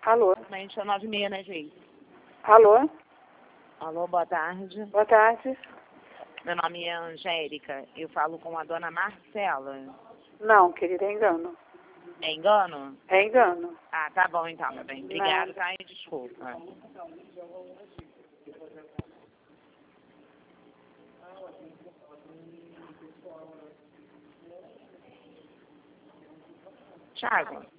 Alô? Mente 96, né, gente? Alô? Alô, boa tarde. Boa tarde. Meu nome é Angélica. Eu falo com a dona Marcela. Não, querida, é engano. É engano? É engano. Ah, tá bom então, meu bem. Obrigada, tá? E desculpa. Thiago.